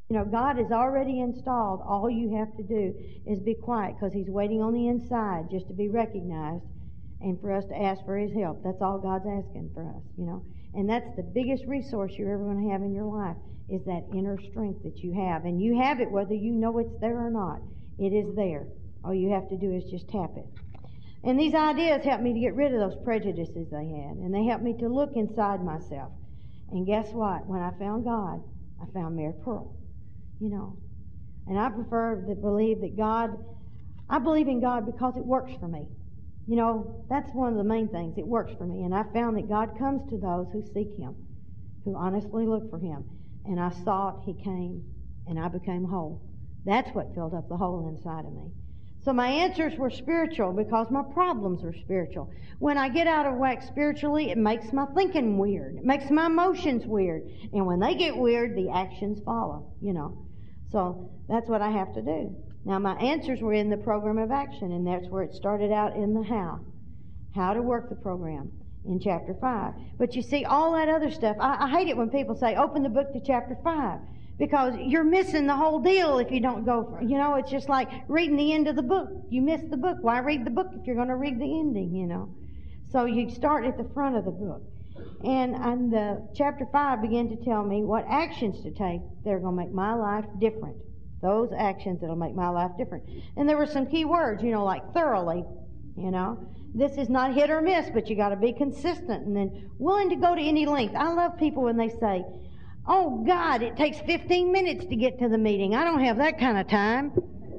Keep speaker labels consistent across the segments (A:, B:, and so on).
A: You know, God is already installed. All you have to do is be quiet, because He's waiting on the inside just to be recognized and for us to ask for His help. That's all God's asking for us, you know. And that's the biggest resource you're ever going to have in your life, is that inner strength that you have. And you have it whether you know it's there or not. It is there. All you have to do is just tap it. And these ideas helped me to get rid of those prejudices they had. And they helped me to look inside myself. And guess what? When I found God, I found Mary Pearl. You know. And I prefer to believe that God, I believe in God because it works for me. You know, that's one of the main things. It works for me. And I found that God comes to those who seek Him, who honestly look for Him. And I sought, He came, and I became whole. That's what filled up the hole inside of me. So my answers were spiritual because my problems were spiritual. When I get out of whack spiritually, it makes my thinking weird. It makes my emotions weird. And when they get weird, the actions follow, you know. So that's what I have to do. Now, my answers were in the program of action, and that's where it started out in the how to work the program in chapter 5. But you see, all that other stuff, I hate it when people say, open the book to chapter 5, because you're missing the whole deal if you don't go for, you know, it's just like reading the end of the book. You miss the book. Why read the book if you're going to read the ending, you know? So you start at the front of the book. And the chapter 5 began to tell me what actions to take that are going to make my life different. Those actions that will make my life different. And there were some key words, you know, like thoroughly, you know. This is not hit or miss, but you got to be consistent and then willing to go to any length. I love people when they say, oh, God, it takes 15 minutes to get to the meeting. I don't have that kind of time.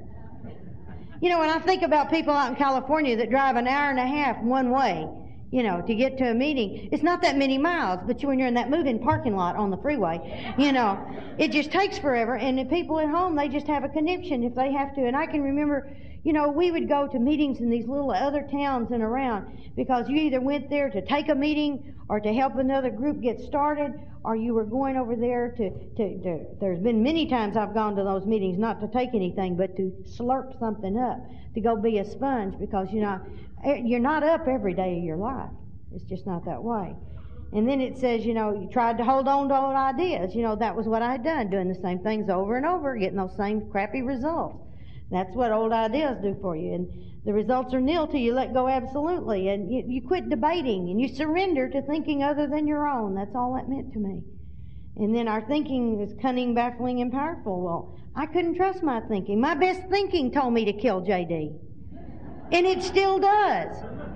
A: You know, when I think about people out in California that drive an hour and a half one way, you know, to get to a meeting, it's not that many miles, but when you're in that moving parking lot on the freeway, you know, it just takes forever. And the people at home, they just have a conniption if they have to. And I can remember, you know, we would go to meetings in these little other towns and around, because you either went there to take a meeting or to help another group get started, or you were going over there to there's been many times I've gone to those meetings not to take anything, but to slurp something up, to go be a sponge, because, you know, you're not up every day of your life. It's just not that way. And then it says, you know, you tried to hold on to old ideas. You know, that was what I had done, doing the same things over and over, getting those same crappy results. That's what old ideas do for you. And the results are nil till you let go absolutely. And you quit debating, and you surrender to thinking other than your own. That's all that meant to me. And then our thinking is cunning, baffling, and powerful. Well, I couldn't trust my thinking. My best thinking told me to kill J.D. And it still does.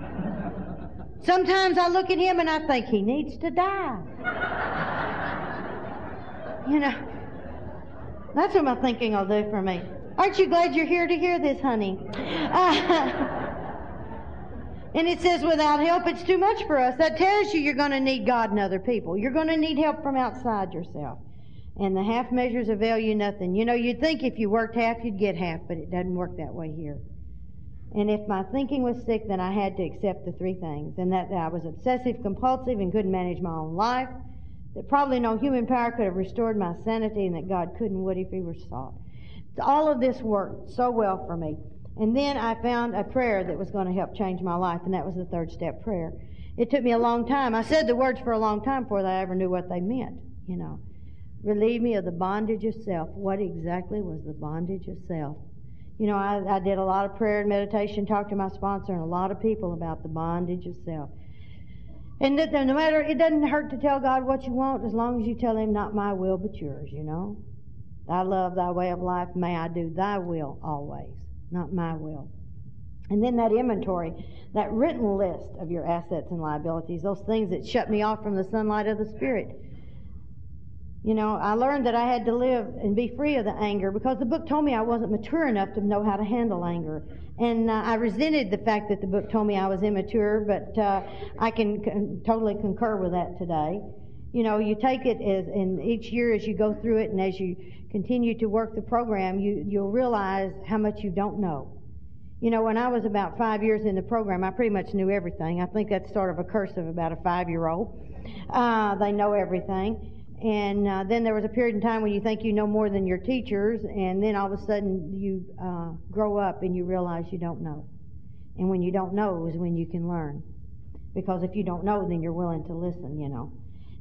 A: Sometimes I look at him and I think he needs to die. You know, that's what my thinking will do for me. Aren't you glad you're here to hear this, honey? And it says without help, it's too much for us. That tells you you're going to need God and other people. You're going to need help from outside yourself. And the half measures avail you nothing. You know, you'd think if you worked half, you'd get half, but it doesn't work that way here. And if my thinking was sick, then I had to accept the three things. And that I was obsessive, compulsive, and couldn't manage my own life. That probably no human power could have restored my sanity, and that God couldn't would if He were sought. All of this worked so well for me. And then I found a prayer that was going to help change my life, and that was the third step prayer. It took me a long time. I said the words for a long time before I ever knew what they meant, you know. Relieve me of the bondage of self. What exactly was the bondage of self? You know, I did a lot of prayer and meditation, talked to my sponsor and a lot of people about the bondage of self. And that no matter, it doesn't hurt to tell God what you want as long as you tell Him, not my will but yours, you know. I love thy way of life. May I do thy will always, not my will. And then that inventory, that written list of your assets and liabilities, those things that shut me off from the sunlight of the Spirit. You know, I learned that I had to live and be free of the anger because the book told me I wasn't mature enough to know how to handle anger. And I resented the fact that the book told me I was immature, but I can totally concur with that today. You know, you take it as, and each year as you go through it and as you continue to work the program, you'll realize how much you don't know. You know, when I was about 5 years in the program, I pretty much knew everything. I think that's sort of a curse of about a 5-year-old. They know everything. And then there was a period in time when you think you know more than your teachers, and then all of a sudden you grow up and you realize you don't know. And when you don't know is when you can learn. Because if you don't know, then you're willing to listen, you know.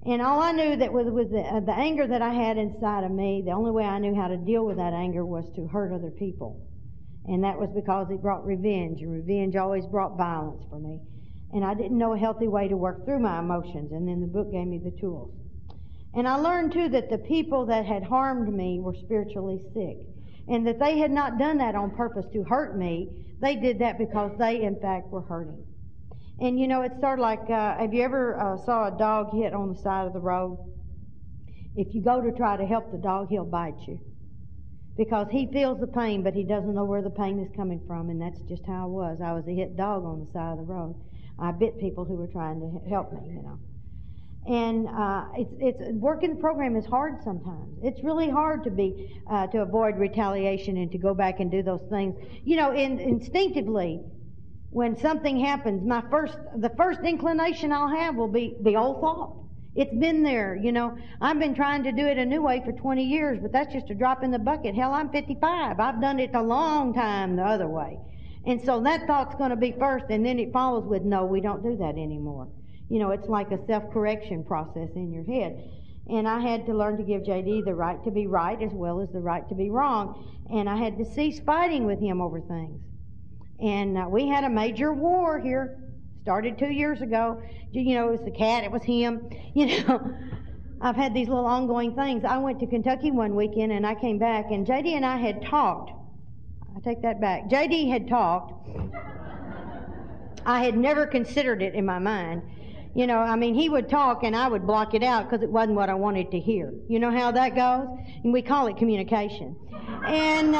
A: And all I knew that was the anger that I had inside of me, the only way I knew how to deal with that anger was to hurt other people. And that was because it brought revenge, and revenge always brought violence for me. And I didn't know a healthy way to work through my emotions, and then the book gave me the tools. And I learned, too, that the people that had harmed me were spiritually sick, and that they had not done that on purpose to hurt me. They did that because they, in fact, were hurting. And, you know, it's sort of like, have you ever saw a dog hit on the side of the road? If you go to try to help the dog, he'll bite you. Because he feels the pain, but he doesn't know where the pain is coming from, and that's just how I was. I was a hit dog on the side of the road. I bit people who were trying to help me, you know. And it's working the program is hard sometimes. It's really hard to avoid retaliation and to go back and do those things. You know, instinctively, when something happens, the first inclination I'll have will be the old thought. It's been there, you know. I've been trying to do it a new way for 20 years, but that's just a drop in the bucket. Hell, I'm 55. I've done it a long time the other way. And so that thought's going to be first, and then it follows with, no, we don't do that anymore. You know, it's like a self-correction process in your head. And I had to learn to give J.D. the right to be right as well as the right to be wrong. And I had to cease fighting with him over things. And we had a major war here. Started 2 years ago. You know, it was the cat, it was him. You know, I've had these little ongoing things. I went to Kentucky one weekend and I came back, and J.D. and I had talked. I take that back. J.D. had talked. I had never considered it in my mind. You know, I mean, he would talk and I would block it out because it wasn't what I wanted to hear. You know how that goes? And we call it communication. And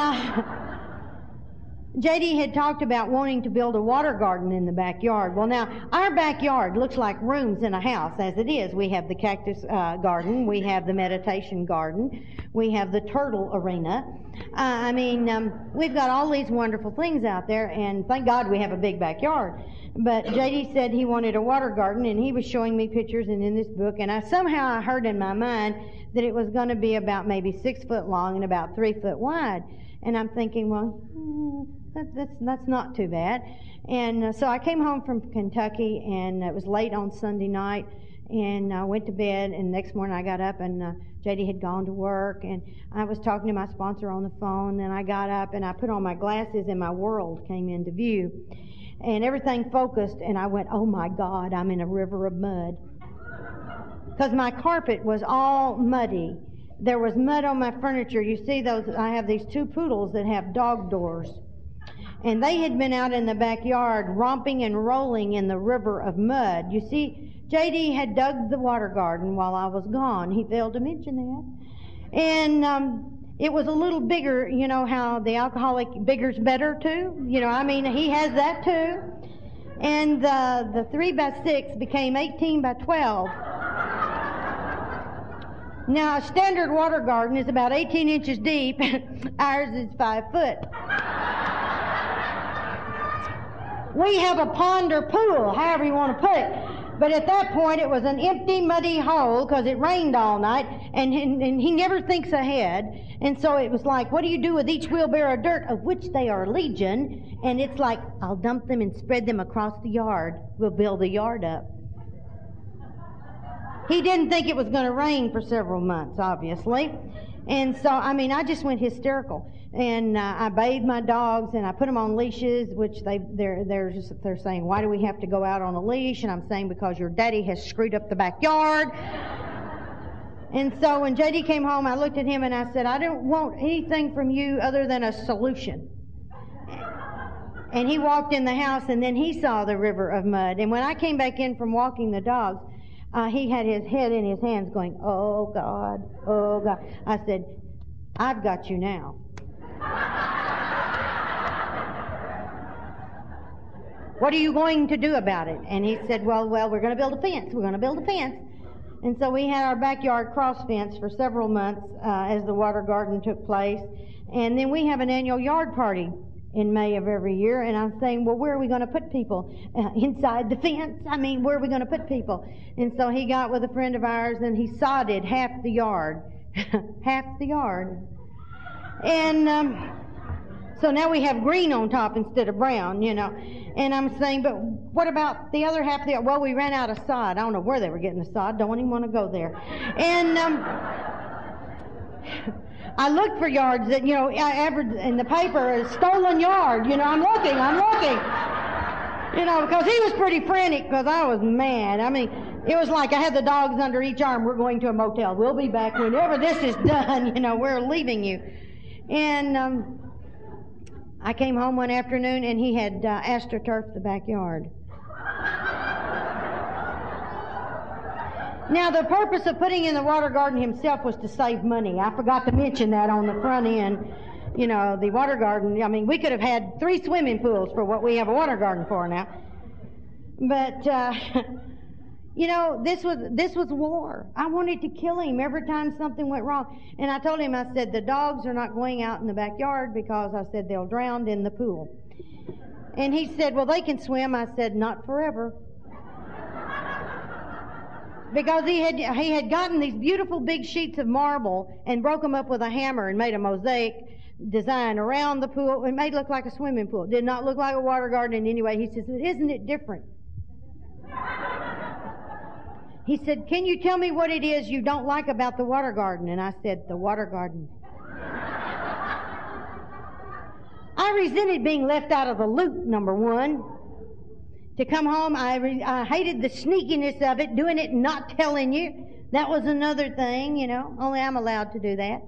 A: J.D. had talked about wanting to build a water garden in the backyard. Well, now, our backyard looks like rooms in a house as it is. We have the cactus garden. We have the meditation garden. We have the turtle arena. We've got all these wonderful things out there, and thank God we have a big backyard. But J.D. said he wanted a water garden, and he was showing me pictures and in this book, and I heard in my mind that it was going to be about maybe 6 foot long and about 3 foot wide. And I'm thinking, well, that's not too bad. And so I came home from Kentucky, and it was late on Sunday night, and I went to bed, and the next morning I got up, and J.D. had gone to work, and I was talking to my sponsor on the phone, and I got up, and I put on my glasses, and my world came into view, and everything focused, and I went, oh my God, I'm in a river of mud. Because my carpet was all muddy. There was mud on my furniture. You see those, I have these 2 poodles that have dog doors. And they had been out in the backyard romping and rolling in the river of mud. You see, J.D. had dug the water garden while I was gone. He failed to mention that. And it was a little bigger. You know how the alcoholic bigger's better too? You know, I mean, he has that too. And the 3 by 6 became 18 by 12. Now, a standard water garden is about 18 inches deep. Ours is 5 foot. We have a pond or pool, however you want to put it. But at that point, it was an empty, muddy hole because it rained all night, and he never thinks ahead. And so it was like, what do you do with each wheelbarrow of dirt, of which they are legion? And it's like, I'll dump them and spread them across the yard. We'll build the yard up. He didn't think it was going to rain for several months, obviously. And so, I just went hysterical. And I bathed my dogs, and I put them on leashes, which they're saying, why do we have to go out on a leash? And I'm saying, because your daddy has screwed up the backyard. And so when J.D. came home, I looked at him and I said, I don't want anything from you other than a solution. And he walked in the house, and then he saw the river of mud. And when I came back in from walking the dogs, he had his head in his hands going, oh, God, oh, God. I said, I've got you now. What are you going to do about it? And he said, well, we're going to build a fence. We're going to build a fence. And so we had our backyard cross fence for several months as the water garden took place. And then we have an annual yard party in May of every year. And I'm saying, well, where are we going to put people? Inside the fence? Where are we going to put people? And so he got with a friend of ours, and he sodded half the yard. Half the yard. And So now we have green on top instead of brown, you know. And I'm saying, but what about the other half of the yard? Well, we ran out of sod. I don't know where they were getting the sod. Don't even want to go there. And I looked for yards that, you know, I averaged in the paper, a stolen yard. You know, I'm looking. You know, because he was pretty frantic because I was mad. I mean, it was like I had the dogs under each arm. We're going to a motel. We'll be back whenever this is done. You know, we're leaving you. And I came home one afternoon and he had astroturfed the backyard. Now, the purpose of putting in the water garden himself was to save money. I forgot to mention that on the front end. You know, the water garden, I mean, we could have had 3 swimming pools for what we have a water garden for now. But, you know, this was war. I wanted to kill him every time something went wrong. And I told him, I said, the dogs are not going out in the backyard because I said they'll drown in the pool. And he said, well, they can swim. I said, not forever. Because he had gotten these beautiful big sheets of marble and broke them up with a hammer and made a mosaic design around the pool. It made it look like a swimming pool. It did not look like a water garden in any way. He says, isn't it different? He said, can you tell me what it is you don't like about the water garden? And I said, the water garden. I resented being left out of the loop, number one. To come home, I hated the sneakiness of it, doing it and not telling you. That was another thing, you know. Only I'm allowed to do that.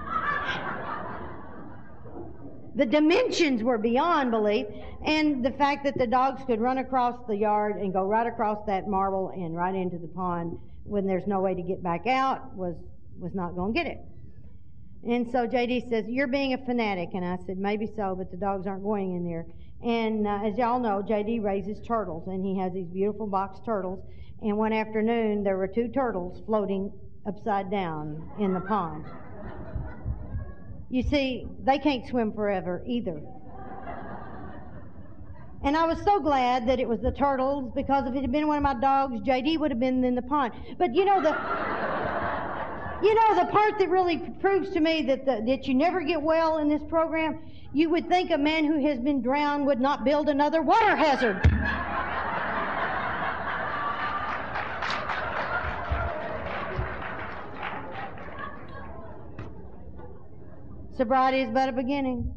A: The dimensions were beyond belief, and the fact that the dogs could run across the yard and go right across that marble and right into the pond when there's no way to get back out was not going to get it. And so J.D. says, you're being a fanatic. And I said, maybe so, but the dogs aren't going in there. And as y'all know, J.D. raises turtles, and he has these beautiful box turtles. And one afternoon, there were 2 turtles floating upside down in the pond. You see, they can't swim forever either. And I was so glad that it was the turtles, because if it had been one of my dogs, J.D. would have been in the pond. But you know, the part that really proves to me that you never get well in this program, you would think a man who has been drowned would not build another water hazard. Sobriety is but a beginning.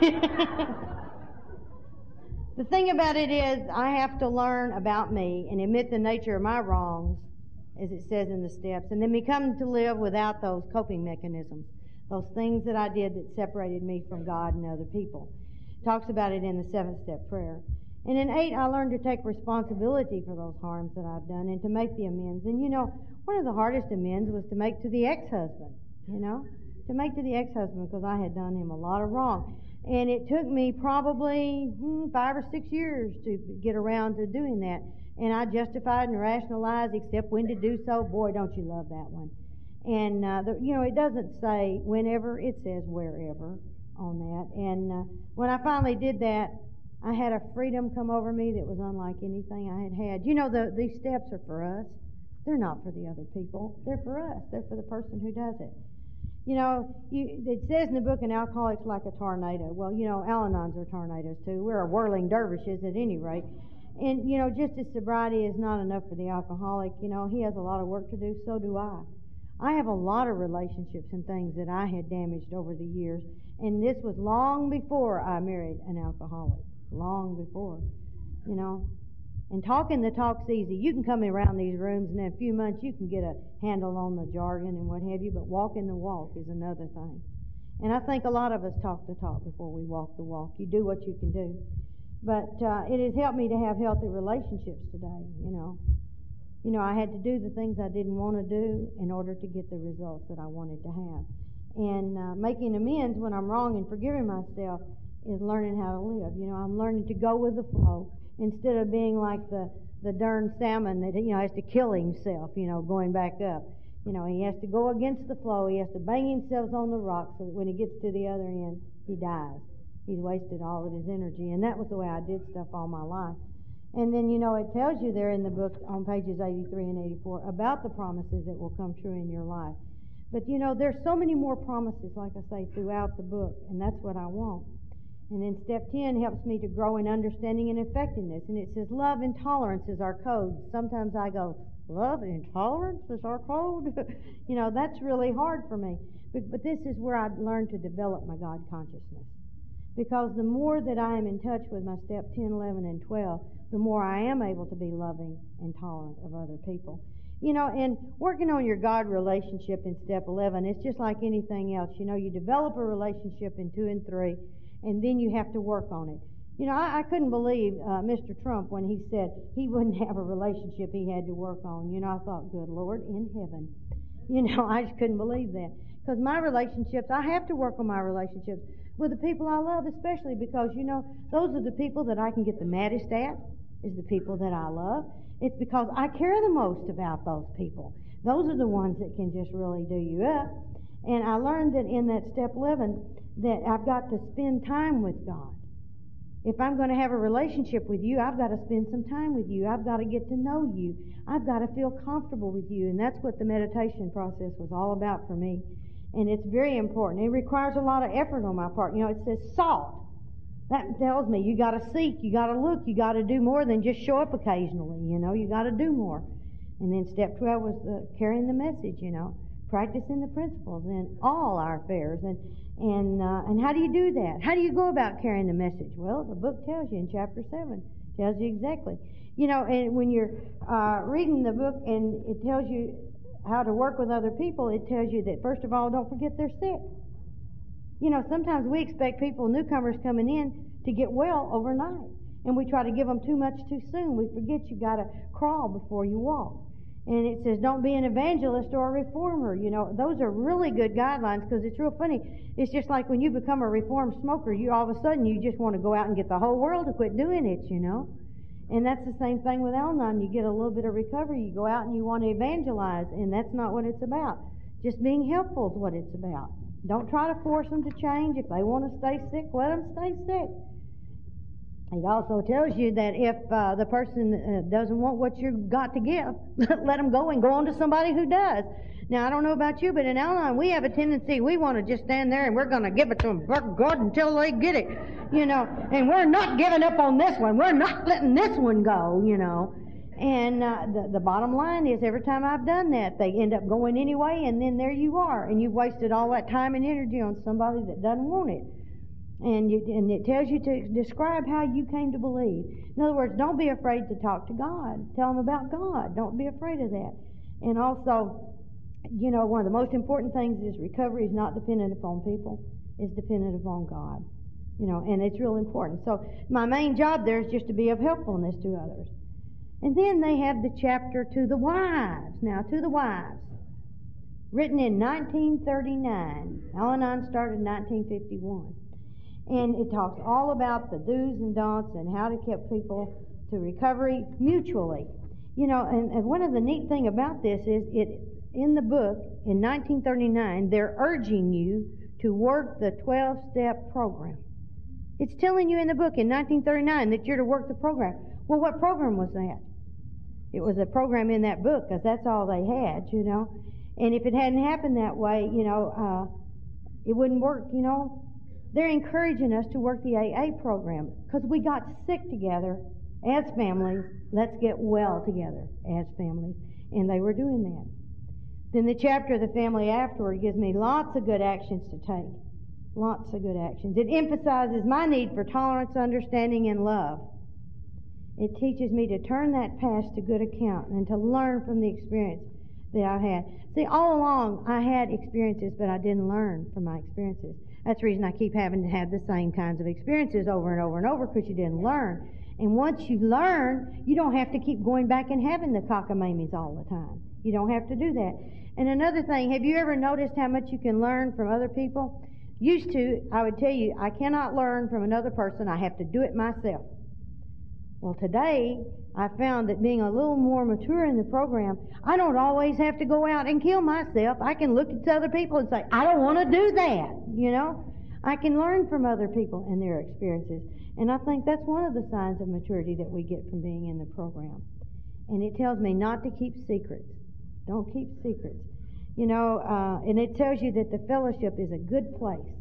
A: The thing about it is, I have to learn about me and admit the nature of my wrongs, as it says in the steps, and then become to live without those coping mechanisms, those things that I did that separated me from God and other people. It talks about it in the 7-step prayer. And in 8, I learned to take responsibility for those harms that I've done and to make the amends. And you know, one of the hardest amends was to make to the ex-husband, to make to the ex-husband, because I had done him a lot of wrong. And it took me probably 5 or 6 years to get around to doing that. And I justified and rationalized, except when to do so. Boy, don't you love that one. And, it doesn't say whenever, it says wherever on that. And when I finally did that, I had a freedom come over me that was unlike anything I had had. You know, these steps are for us. They're not for the other people. They're for us. They're for the person who does it. You know, it says in the book, an alcoholic's like a tornado. Well, Al-Anons are tornadoes too. We're whirling dervishes at any rate. And, just as sobriety is not enough for the alcoholic, he has a lot of work to do, so do I. I have a lot of relationships and things that I had damaged over the years, and this was long before I married an alcoholic. Long before, And talking the talk's easy. You can come around these rooms, and in a few months you can get a handle on the jargon and what have you, but walking the walk is another thing. And I think a lot of us talk the talk before we walk the walk. You do what you can do. But it has helped me to have healthy relationships today, I had to do the things I didn't want to do in order to get the results that I wanted to have. And making amends when I'm wrong and forgiving myself is learning how to live. I'm learning to go with the flow instead of being like the darn salmon that, has to kill himself, going back up. He has to go against the flow. He has to bang himself on the rock so that when he gets to the other end, he dies. He's wasted all of his energy. And that was the way I did stuff all my life. And then, it tells you there in the book on pages 83 and 84 about the promises that will come true in your life. But, there's so many more promises, like I say, throughout the book, and that's what I want. And then step 10 helps me to grow in understanding and effectiveness. And it says love and tolerance is our code. Sometimes I go, love and tolerance is our code? That's really hard for me. But this is where I've learned to develop my God consciousness. Because the more that I am in touch with my step 10, 11, and 12, the more I am able to be loving and tolerant of other people. And working on your God relationship in step 11, it's just like anything else. You develop a relationship in 2 and 3, and then you have to work on it. I couldn't believe Mr. Trump when he said he wouldn't have a relationship he had to work on. I thought, good Lord in heaven. I just couldn't believe that. Because my relationships, I have to work on my relationships with the people I love, especially because, those are the people that I can get the maddest at, is the people that I love. It's because I care the most about those people. Those are the ones that can just really do you up. And I learned that in that step 11 that I've got to spend time with God. If I'm going to have a relationship with you, I've got to spend some time with you. I've got to get to know you. I've got to feel comfortable with you. And that's what the meditation process was all about for me. And it's very important. It requires a lot of effort on my part. It says salt. That tells me you got to seek, you got to look, you got to do more than just show up occasionally. You got to do more. And then step 12 was carrying the message. Practicing the principles in all our affairs. And how do you do that? How do you go about carrying the message? Well, the book tells you in chapter 7. Tells you exactly. And when you're reading the book and it tells you how to work with other people, it tells you that, first of all, don't forget they're sick. Sometimes we expect people, newcomers coming in, to get well overnight. And we try to give them too much too soon. We forget you got to crawl before you walk. And it says, don't be an evangelist or a reformer. Those are really good guidelines because it's real funny. It's just like when you become a reformed smoker, you all of a sudden you just want to go out and get the whole world to quit doing it, And that's the same thing with Al-Anon. You get a little bit of recovery, you go out and you want to evangelize, and that's not what it's about. Just being helpful is what it's about. Don't try to force them to change. If they want to stay sick, let them stay sick. It also tells you that if the person doesn't want what you've got to give, let them go and go on to somebody who does. Now, I don't know about you, but in Al-Anon, we have a tendency, we want to just stand there and we're going to give it to them, God, until they get it, and we're not giving up on this one. We're not letting this one go, And the bottom line is every time I've done that, they end up going anyway, and then there you are, and you've wasted all that time and energy on somebody that doesn't want it. And it tells you to describe how you came to believe. In other words, don't be afraid to talk to God. Tell them about God. Don't be afraid of that. And also, one of the most important things is recovery is not dependent upon people. It's dependent upon God. And it's real important. So my main job there is just to be of helpfulness to others. And then they have the chapter to the wives. Now, to the wives. Written in 1939. Al-Anon started in 1951. And it talks all about the do's and don'ts and how to get people to recovery mutually. And one of the neat thing about this is in the book, in 1939, they're urging you to work the 12-step program. It's telling you in the book in 1939 that you're to work the program. Well, what program was that? It was a program in that book because that's all they had, And if it hadn't happened that way, it wouldn't work, They're encouraging us to work the AA program because we got sick together as families. Let's get well together as families. And they were doing that. Then the chapter of the family afterward gives me lots of good actions to take. Lots of good actions. It emphasizes my need for tolerance, understanding, and love. It teaches me to turn that past to good account and to learn from the experience that I've had. See, all along I had experiences, but I didn't learn from my experiences. That's the reason I keep having to have the same kinds of experiences over and over and over, because you didn't learn. And once you learn, you don't have to keep going back and having the cockamammies all the time. You don't have to do that. And another thing, have you ever noticed how much you can learn from other people? Used to, I would tell you, I cannot learn from another person. I have to do it myself. Well, today, I found that being a little more mature in the program, I don't always have to go out and kill myself. I can look at other people and say, I don't want to do that, I can learn from other people and their experiences. And I think that's one of the signs of maturity that we get from being in the program. And it tells me not to keep secrets. Don't keep secrets. And it tells you that the fellowship is a good place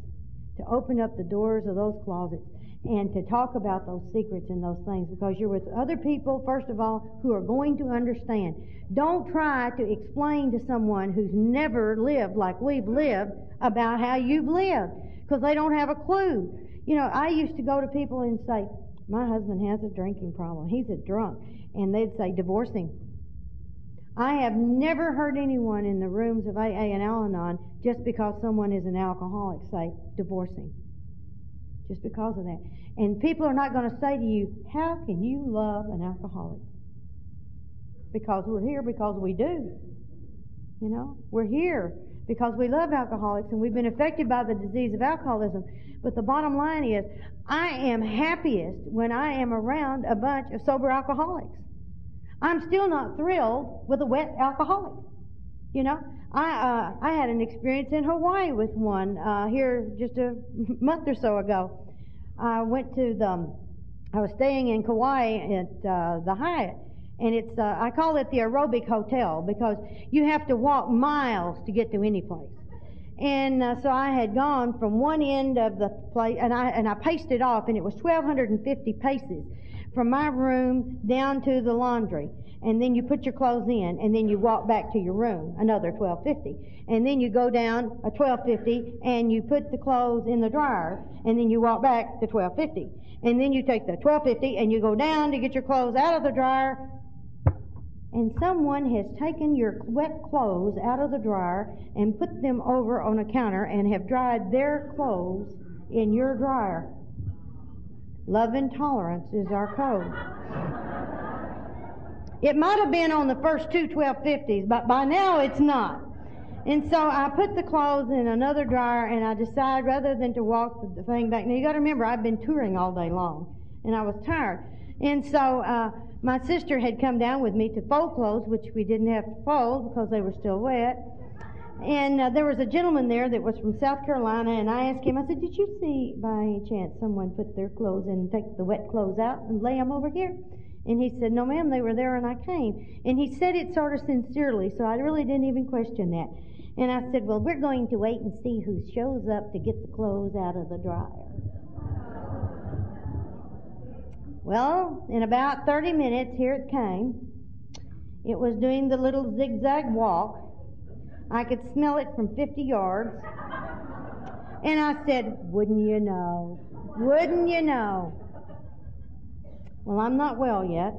A: to open up the doors of those closets and to talk about those secrets and those things, because you're with other people, first of all, who are going to understand. Don't try to explain to someone who's never lived like we've lived about how you've lived, because they don't have a clue. You know, I used to go to people and say, my husband has a drinking problem. He's a drunk. And they'd say, divorce him. I have never heard anyone in the rooms of AA and Al-Anon, just because someone is an alcoholic, say, divorce him. Just because of that. And people are not going to say to you, how can you love an alcoholic? Because we're here because we do. You know, we're here because we love alcoholics and we've been affected by the disease of alcoholism. But the bottom line is, I am happiest when I am around a bunch of sober alcoholics. I'm still not thrilled with a wet alcoholic. You know, I had an experience in Hawaii with one here just a month or so ago. I was staying in Kauai at the Hyatt, and it's I call it the aerobic hotel because you have to walk miles to get to any place. And so I had gone from one end of the place, and I paced it off, and it was 1,250 paces from my room down to the laundry. And then you put your clothes in, and then you walk back to your room, another 1,250. And then you go down a 1,250, and you put the clothes in the dryer, and then you walk back to 1,250. And then you take the 1,250, and you go down to get your clothes out of the dryer, and someone has taken your wet clothes out of the dryer and put them over on a counter and have dried their clothes in your dryer. Love and tolerance is our code. It might have been on the first two 1250s, but by now it's not. And so I put the clothes in another dryer, and I decided rather than to walk the thing back. Now you got to remember, I've been touring all day long, and I was tired. And so my sister had come down with me to fold clothes, which we didn't have to fold because they were still wet. And there was a gentleman there that was from South Carolina, and I asked him, I said, did you see by any chance someone put their clothes in and take the wet clothes out and lay them over here? And he said, no, ma'am, they were there and I came. And he said it sort of sincerely, so I really didn't even question that. And I said, well, we're going to wait and see who shows up to get the clothes out of the dryer. Well, in about 30 minutes, here it came. It was doing the little zigzag walk. I could smell it from 50 yards. And I said, wouldn't you know? Wouldn't you know? Well, I'm not well yet.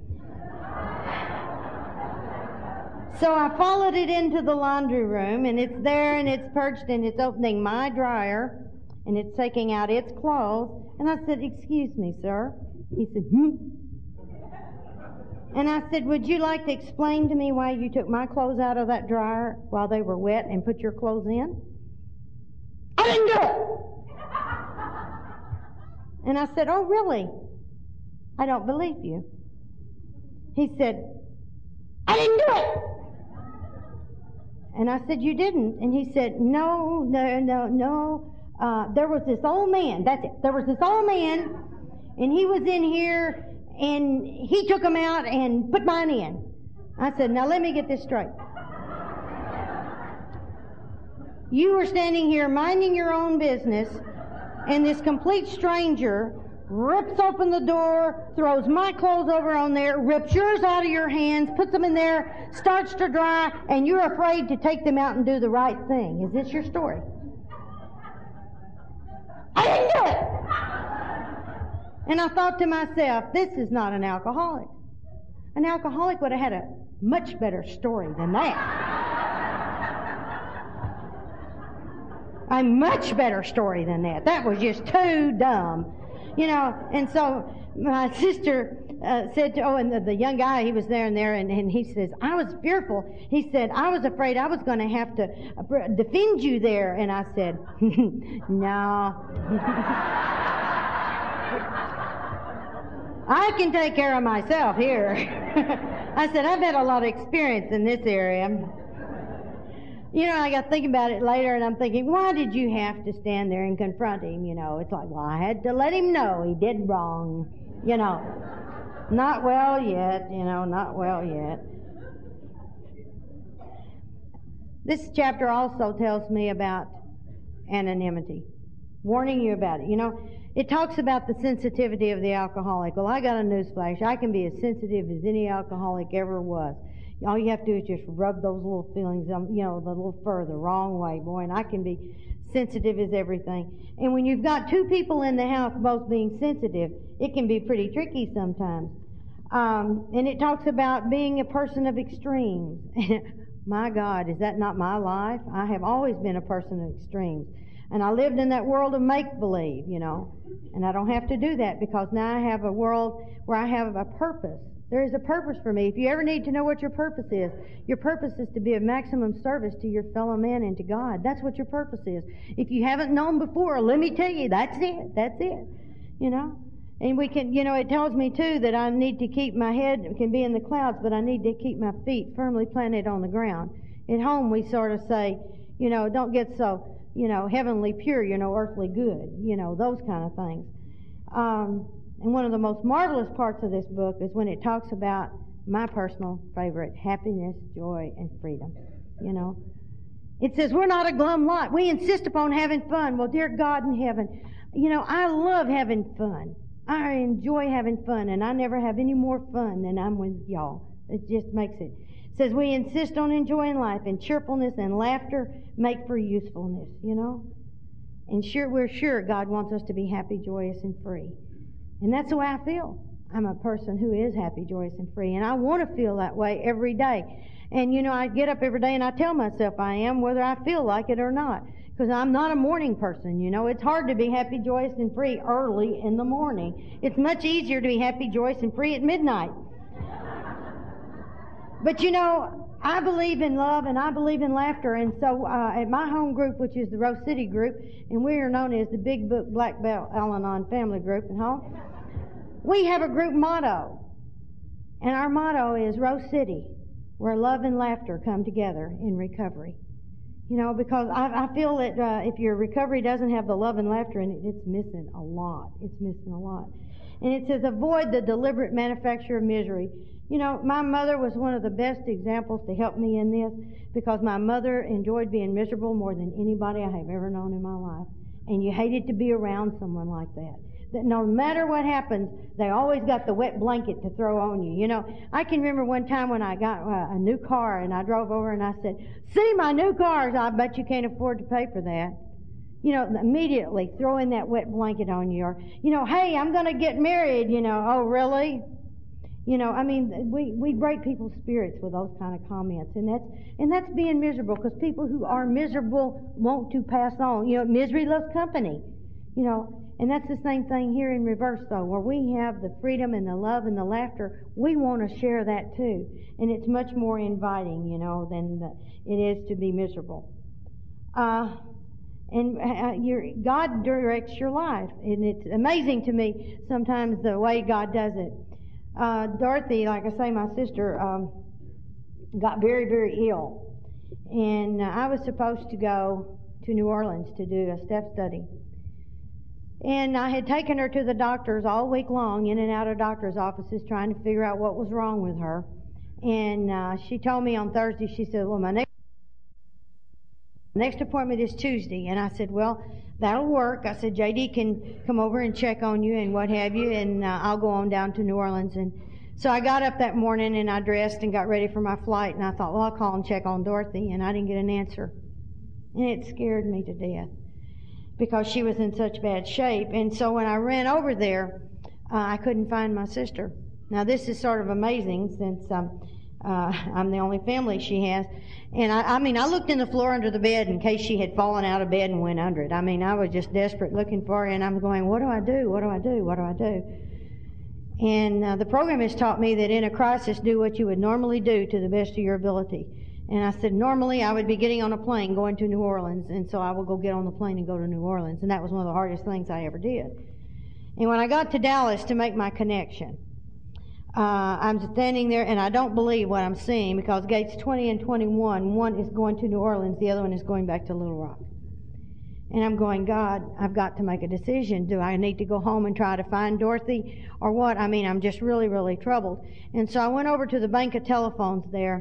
A: So I followed it into the laundry room, and it's there, and it's perched, and it's opening my dryer, and it's taking out its clothes. And I said, excuse me, sir. He said, And I said, would you like to explain to me why you took my clothes out of that dryer while they were wet and put your clothes in? I didn't do it! And I said, oh, really? I don't believe you. He said, I didn't do it! And I said, you didn't? And he said, no. There was this old man, that's it. There was this old man, and he was in here, and he took them out and put mine in. I said, now let me get this straight. You were standing here minding your own business, and this complete stranger rips open the door, throws my clothes over on there, rips yours out of your hands, puts them in there, starts to dry, and you're afraid to take them out and do the right thing. Is this your story? I didn't do it! And I thought to myself, this is not an alcoholic. An alcoholic would have had a much better story than that. A much better story than that. That was just too dumb. You know, and so my sister said to, and the young guy, he was there, and he says, I was fearful. He said, I was afraid I was going to have to defend you there. And I said, no. I can take care of myself here. I said, I've had a lot of experience in this area. You know, I got thinking about it later, and I'm thinking, why did you have to stand there and confront him? You know, it's like, well, I had to let him know he did wrong. You know, not well yet, not well yet. This chapter also tells me about anonymity. warning you about it. You know, it talks about the sensitivity of the alcoholic. Well, I got a newsflash. I can be as sensitive as any alcoholic ever was. All you have to do is just rub those little feelings, the little further, wrong way, boy, and I can be sensitive as everything. And when you've got two people in the house both being sensitive, it can be pretty tricky sometimes. And it talks about being a person of extremes. My God, is that not my life? I have always been a person of extremes. And I lived in that world of make-believe, And I don't have to do that because now I have a world where I have a purpose. There is a purpose for me. If you ever need to know what your purpose is to be of maximum service to your fellow man and to God. That's what your purpose is. If you haven't known before, let me tell you, that's it. That's it. And we can, it tells me too that I need to keep my head, can be in the clouds, but I need to keep my feet firmly planted on the ground. At home we sort of say, don't get so, heavenly pure, earthly good, those kind of things. And one of the most marvelous parts of this book is when it talks about my personal favorite, happiness, joy, and freedom. It says we're not a glum lot. We insist upon having fun. Well, dear God in heaven, I love having fun. I enjoy having fun, and I never have any more fun than I'm with y'all. It just makes it. It says we insist on enjoying life, and cheerfulness and laughter make for usefulness, And we're sure God wants us to be happy, joyous, and free. And that's the way I feel. I'm a person who is happy, joyous, and free. And I want to feel that way every day. And, I get up every day and I tell myself I am, whether I feel like it or not. Because I'm not a morning person, It's hard to be happy, joyous, and free early in the morning. It's much easier to be happy, joyous, and free at midnight. But, I believe in love and I believe in laughter. And so at my home group, which is the Rose City group, and we are known as the Big Book Black Belt Al-Anon family group at home, we have a group motto. And our motto is Rose City, where love and laughter come together in recovery. Because I feel that if your recovery doesn't have the love and laughter in it, it's missing a lot. It's missing a lot. And it says, avoid the deliberate manufacture of misery. My mother was one of the best examples to help me in this because my mother enjoyed being miserable more than anybody I have ever known in my life. And you hated to be around someone like that. That no matter what happens, they always got the wet blanket to throw on you. I can remember one time when I got a new car and I drove over and I said, see my new cars, I bet you can't afford to pay for that. Immediately throwing that wet blanket on you. Or, hey, I'm going to get married, oh, really? We break people's spirits with those kind of comments. And that's being miserable because people who are miserable want to pass on. Misery loves company, And that's the same thing here in reverse, though, where we have the freedom and the love and the laughter. We want to share that, too. And it's much more inviting, than it is to be miserable. God directs your life. And it's amazing to me sometimes the way God does it. Dorothy, like I say, my sister, got very, very ill. And I was supposed to go to New Orleans to do a step study. And I had taken her to the doctors all week long, in and out of doctors' offices, trying to figure out what was wrong with her. And she told me on Thursday, she said, well, my next appointment is Tuesday. And I said, well, that'll work. I said, J.D. can come over and check on you and what have you, and I'll go on down to New Orleans. And so I got up that morning and I dressed and got ready for my flight. And I thought, well, I'll call and check on Dorothy. And I didn't get an answer. And it scared me to death, because she was in such bad shape. And so when I ran over there, I couldn't find my sister. Now, this is sort of amazing since I'm the only family she has. And I looked in the floor under the bed in case she had fallen out of bed and went under it. I was just desperate looking for her, and I'm going, what do I do? What do I do? What do I do? And the program has taught me that in a crisis, do what you would normally do to the best of your ability. And I said, normally I would be getting on a plane going to New Orleans, and so I will go get on the plane and go to New Orleans. And that was one of the hardest things I ever did. And when I got to Dallas to make my connection, I'm standing there, and I don't believe what I'm seeing, because gates 20 and 21, one is going to New Orleans, the other one is going back to Little Rock. And I'm going, God, I've got to make a decision. Do I need to go home and try to find Dorothy or what? I'm just really, really troubled. And so I went over to the bank of telephones there,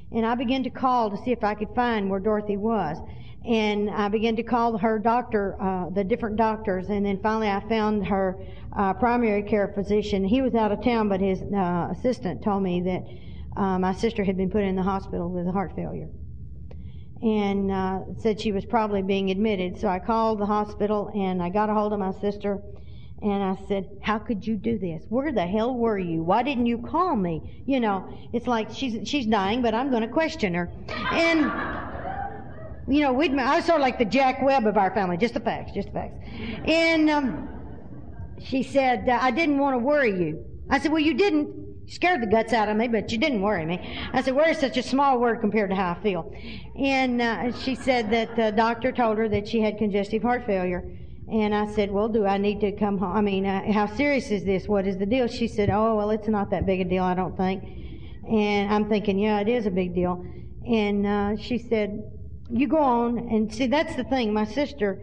A: And I began to call to see if I could find where Dorothy was. And I began to call her doctor, the different doctors, and then finally I found her primary care physician. He was out of town, but his assistant told me that my sister had been put in the hospital with heart failure. And said she was probably being admitted. So I called the hospital and I got a hold of my sister and I said, how could you do this? Where the hell were you? Why didn't you call me? You know, it's like she's dying, but I'm going to question her. And, you know, I was sort of like the Jack Webb of our family, just the facts. And she said, I didn't want to worry you. I said, well, you didn't. You scared the guts out of me, but you didn't worry me. I said, worry is such a small word compared to how I feel. And she said that the doctor told her that she had congestive heart failure. And I said, well, do I need to come home? I mean, how serious is this? What is the deal? She said, oh, well, it's not that big a deal, I don't think. And I'm thinking, yeah, it is a big deal. And she said, you go on. And see, that's the thing. My sister,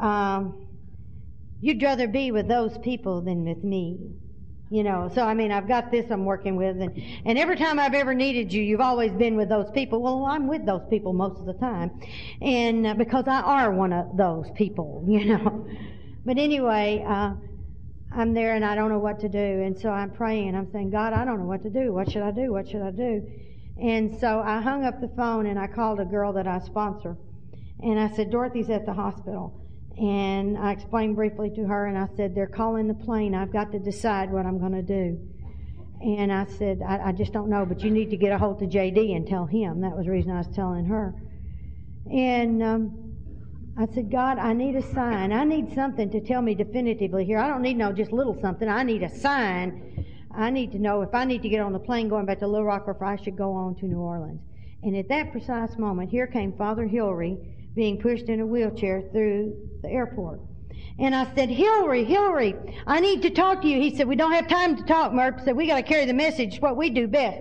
A: you'd rather be with those people than with me. You know, so I mean, I've got this I'm working with, and every time I've ever needed you, you've always been with those people. Well, I'm with those people most of the time, and because I are one of those people, you know. But anyway, I'm there and I don't know what to do, and so I'm praying and I'm saying, God, I don't know what to do. What should I do? What should I do? And so I hung up the phone and I called a girl that I sponsor, and I said, Dorothy's at the hospital. And I explained briefly to her, and I said, they're calling the plane. I've got to decide what I'm going to do. And I said, I just don't know, but you need to get a hold of J.D. and tell him. That was the reason I was telling her. And I said, God, I need a sign. I need something to tell me definitively here. I don't need no just little something. I need a sign. I need to know if I need to get on the plane going back to Little Rock or if I should go on to New Orleans. And at that precise moment, here came Father Hillary being pushed in a wheelchair through the airport. And I said, Hillary, I need to talk to you. He said, we don't have time to talk, Murph. Said, we got to carry the message. It's what we do best.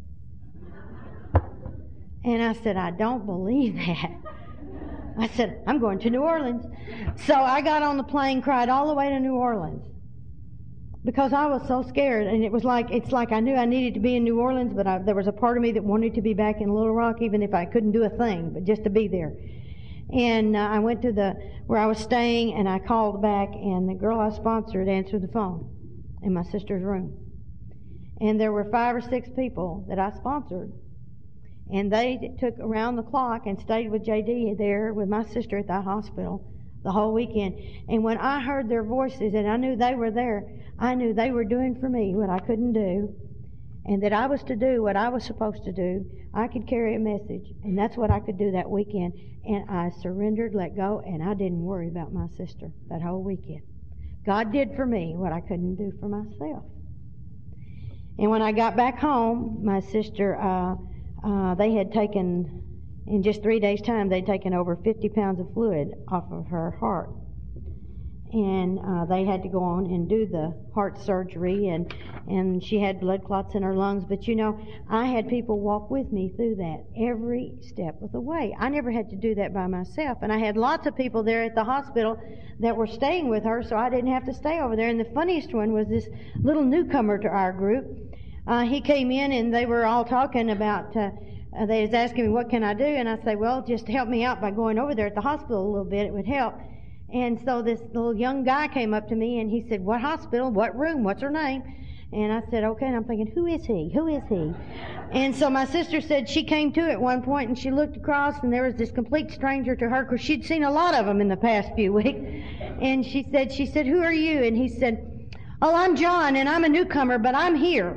A: And I said, I don't believe that. I said, I'm going to New Orleans. So I got on the plane, cried all the way to New Orleans because I was so scared. And it's like I knew I needed to be in New Orleans, but there was a part of me that wanted to be back in Little Rock, even if I couldn't do a thing, but just to be there. And I went to where I was staying, and I called back, and the girl I sponsored answered the phone in my sister's room. And there were 5 or 6 people that I sponsored, and they took around the clock and stayed with J.D. there with my sister at the hospital the whole weekend. And when I heard their voices and I knew they were there, I knew they were doing for me what I couldn't do, and that I was to do what I was supposed to do. I could carry a message, and that's what I could do that weekend. And I surrendered, let go, and I didn't worry about my sister that whole weekend. God did for me what I couldn't do for myself. And when I got back home, my sister, they had taken, in just 3 days' time, they'd taken over 50 pounds of fluid off of her heart. And they had to go on and do the heart surgery, and she had blood clots in her lungs. But you know, I had people walk with me through that every step of the way. I never had to do that by myself. And I had lots of people there at the hospital that were staying with her, so I didn't have to stay over there. And the funniest one was this little newcomer to our group. He came in and they were all talking about, they was asking me, what can I do? And I said, well, just help me out by going over there at the hospital a little bit. It would help. And so this little young guy came up to me and he said, what hospital? What room? What's her name? And I said, okay. And I'm thinking, who is he? Who is he? And so my sister said she came to at one point and she looked across and there was this complete stranger to her because she'd seen a lot of them in the past few weeks. And she said, who are you? And he said, oh, I'm John and I'm a newcomer, but I'm here.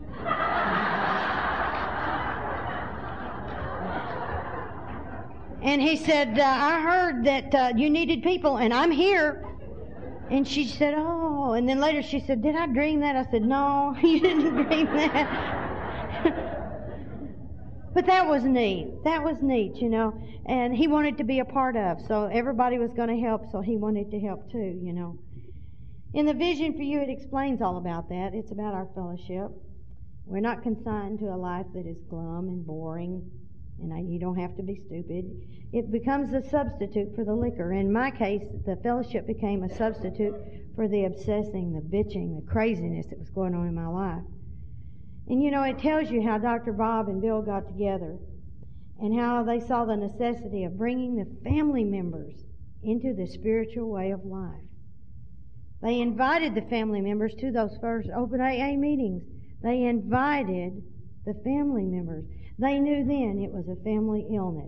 A: And he said, I heard that you needed people, and I'm here. And she said, oh. And then later she said, did I dream that? I said, no, you didn't dream that. But that was neat. That was neat, you know. And he wanted to be a part of. So everybody was going to help, so he wanted to help too, you know. In the Vision for You, it explains all about that. It's about our fellowship. We're not consigned to a life that is glum and boring. And you don't have to be stupid. It becomes a substitute for the liquor. In my case, the fellowship became a substitute for the obsessing, the bitching, the craziness that was going on in my life. And you know, it tells you how Dr. Bob and Bill got together and how they saw the necessity of bringing the family members into the spiritual way of life. They invited the family members to those first open AA meetings. They invited the family members. They knew then it was a family illness.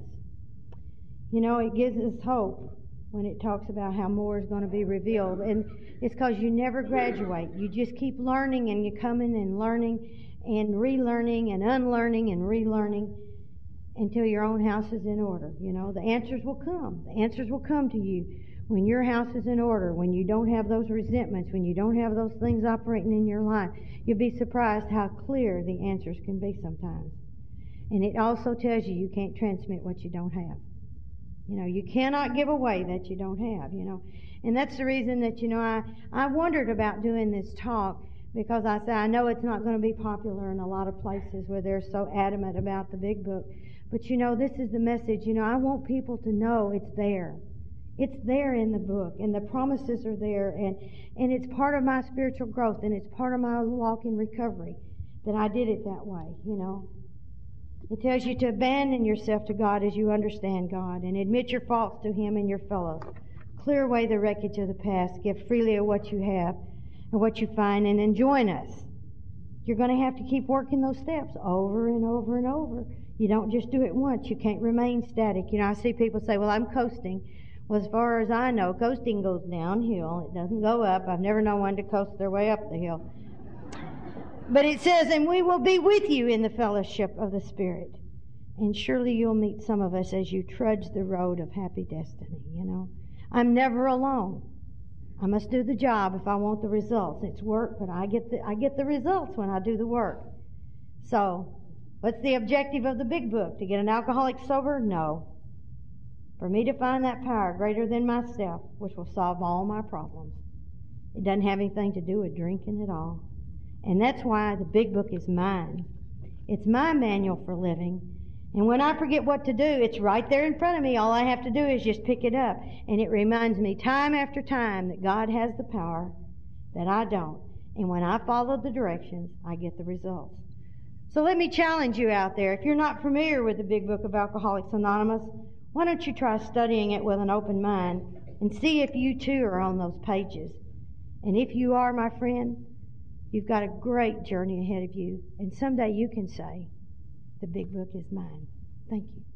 A: You know, it gives us hope when it talks about how more is going to be revealed. And it's because you never graduate. You just keep learning, and you come in and learning and relearning and unlearning and relearning until your own house is in order. You know, the answers will come. The answers will come to you when your house is in order, when you don't have those resentments, when you don't have those things operating in your life. You'll be surprised how clear the answers can be sometimes. And it also tells you you can't transmit what you don't have. You know, you cannot give away that you don't have, you know. And that's the reason that, you know, I wondered about doing this talk, because I say I know it's not going to be popular in a lot of places where they're so adamant about the big book. But, you know, this is the message. You know, I want people to know it's there. It's there in the book, and the promises are there, and it's part of my spiritual growth, and it's part of my walk in recovery that I did it that way, you know. It tells you to abandon yourself to God as you understand God, and admit your faults to Him and your fellows. Clear away the wreckage of the past. Give freely of what you have and what you find, and then join us. You're going to have to keep working those steps over and over and over. You don't just do it once. You can't remain static. You know, I see people say, well, I'm coasting. Well, as far as I know, coasting goes downhill. It doesn't go up. I've never known one to coast their way up the hill. But it says, and we will be with you in the fellowship of the Spirit. And surely you'll meet some of us as you trudge the road of happy destiny, you know. I'm never alone. I must do the job if I want the results. It's work, but I get the results when I do the work. So, what's the objective of the big book? To get an alcoholic sober? No. For me to find that power greater than myself, which will solve all my problems. It doesn't have anything to do with drinking at all. And that's why the big book is mine. It's my manual for living. And when I forget what to do, it's right there in front of me. All I have to do is just pick it up. And it reminds me time after time that God has the power, that I don't. And when I follow the directions, I get the results. So let me challenge you out there. If you're not familiar with the big book of Alcoholics Anonymous, why don't you try studying it with an open mind and see if you too are on those pages. And if you are, my friend, you've got a great journey ahead of you. And someday you can say, the big book is mine. Thank you.